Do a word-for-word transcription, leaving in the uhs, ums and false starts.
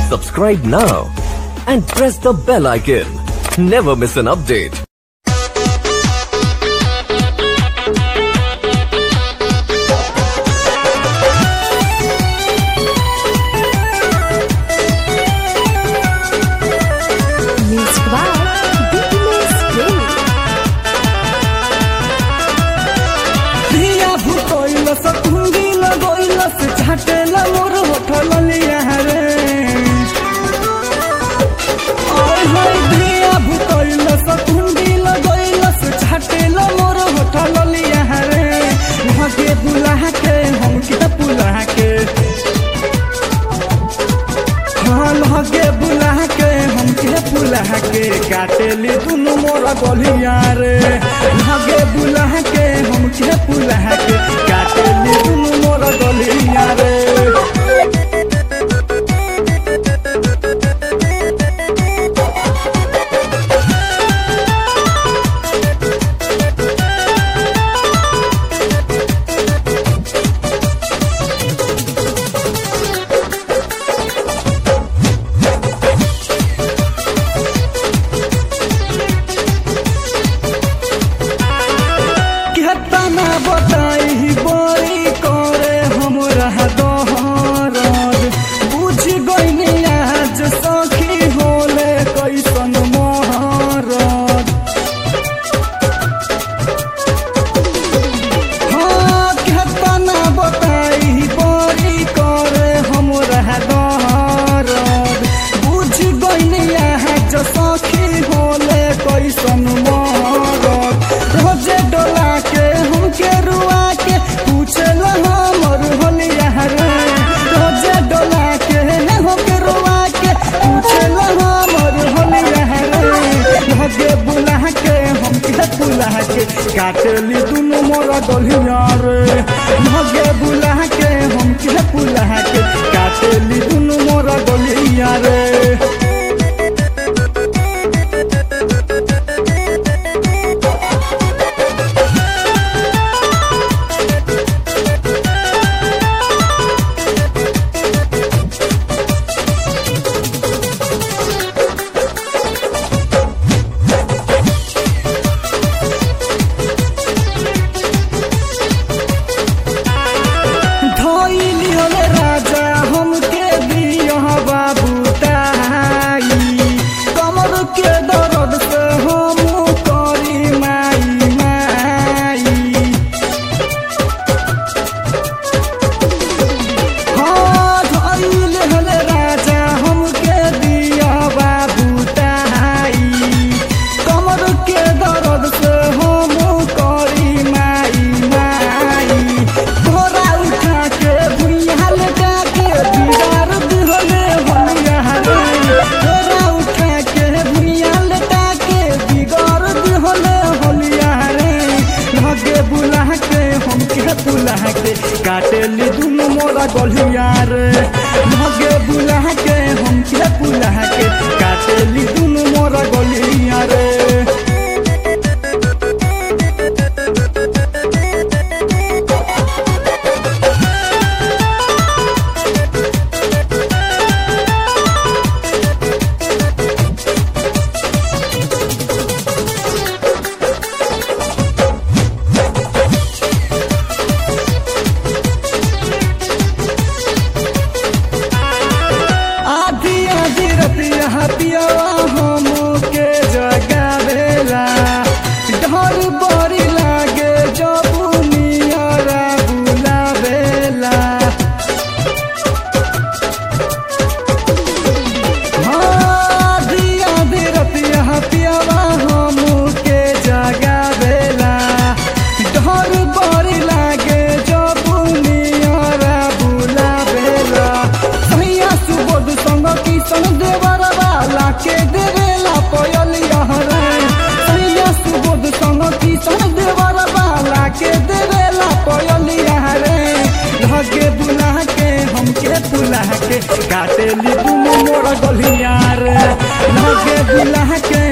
Subscribe now and press the bell icon. Never miss an update. झाटेला मोर होठल लिया रे ओए होय धिया भुतइल सकुंडी लगइलस झाटेला मोर होठल लिया रे भागे बुला के हम के बुला के हां भागे बुला के हम के बुला के काटेली दुनु मोर गलिया रे भागे बुला के हम के बुला के काटेली दुनु मोर गलिया रे बताई बड़ी करे हमरा दोहरद बुझ गइनी आज सखी होले कैसन महरद हाँ केतना बताई बड़ी करे हमरा दोहरद बुझ गइनी आज सखी होले कैसन महरद रोजे डोला के के रुआ के पूछल हमर होलिया रे रोजे डोला के हो के रुआ के पूछल हमर होलिया रे भागे बुला के हम के बुला के काटली दुनु मोर गलिया रे भागे बुला के हम के बुला के काटली दुनु मोर गलिया रे राजा हमके दिया बाबू ताई कमर के दर्द से हम करी माई माई हाँ धइल हले राजा हमके दिया बाबू ताई कमर के दर्द से हम करी माई माई घोड़ा उठा के बुला के हम के बुला के काटेली दुनु मोरा गलिया रे भागे बुला के हम के बुला के काटेली दुनु मोरा गलिया रे पिया हम के जगावेला डर बड़ी लागे जब नियरा बुलावेला हाँ दिया देर पिया पिया हम के जगावेला डर बड़ी लागे जब नियरा बुलावेला सैया सुबोध संग किशन देवर के देवेला पयलिया रे सैया सुबोध संग किशन देवर बाला के देवेला पयलिया रे भागे बुला के हम के बुला के काटेली दुनु मोर गलिया रे भागे बुला के